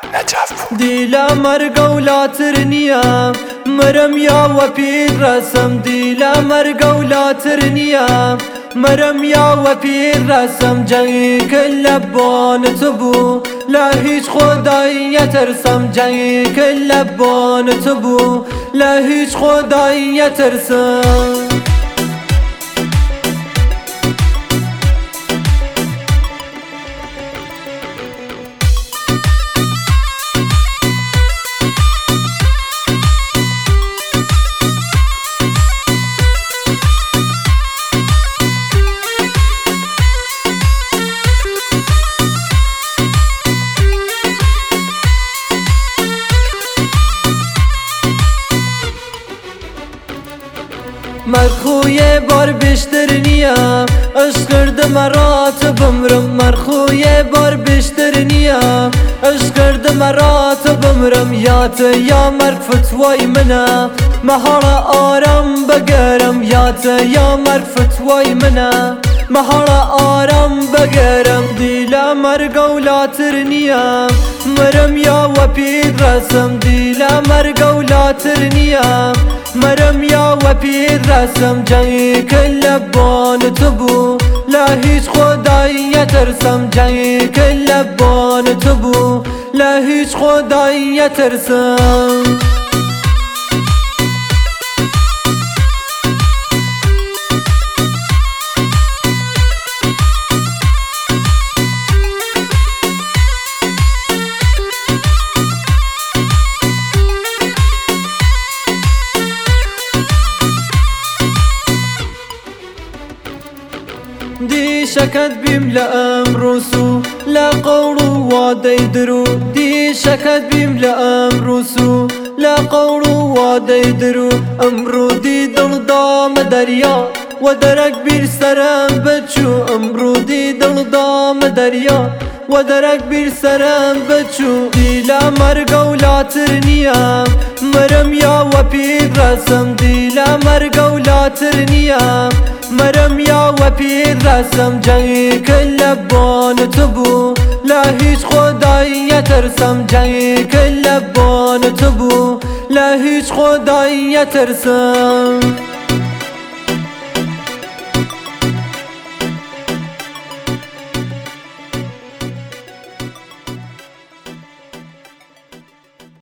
دیلا مرگە و لاتر نییە مرم یاوە پیر ڕەسەم دیلا مرگە و لاتر نییە مرم یاوە پیر ڕەسەم جەنگیکرد لە بۆنت بوو لە هیچ خۆدایی نەترسم جەنگیکرد لە بۆنت بوو لە هیچ خۆدایی نەترسم مرخوی بار بیشتر نیا عشق کردم رات بمرم مرخوی بار بیشتر نیا عشق کردم رات بمرم یات یا مرگ فتوای منه مهارا آرام بگرم یات یا مرگ فتوای منه مهارا آرام بگرم دیلا مرگە و لاتر نیا مرم یا و پیر ڕەسەم دیلا مرگە و لاتر نیا مرم یا و پیر ڕەسەم جەنگیکرد لە بۆنت بوو لە هیچ خۆدایی نەترسم جەنگیکرد لە بۆنت بوو لە هیچ خۆدایی نەترسم دیشەکەت بیم لە ئەمڕۆسو لە قەوڵ و وادەی درو دیشەکەت بیم لە ئەمڕۆسو لە قەوڵ و وادەی درو ئەمڕۆدی دڵدامە دەریا و دەرەک بیر سەرم بچوو ئەمڕۆدی دڵدامە دەریا و دەرەک بیر سەرم بچوو دیلا مرگە و لاتر نییە مرم یاوە پیر ڕەسەم دیلا مرگە و لاتر نییە مرم یاوە پیر ڕەسەم جەنگیکرد لە بۆنت بوو لە هیچ خۆدایی نەترسم جەنگیکرد لە بۆنت بوو لە هیچ خۆدایی نەترسم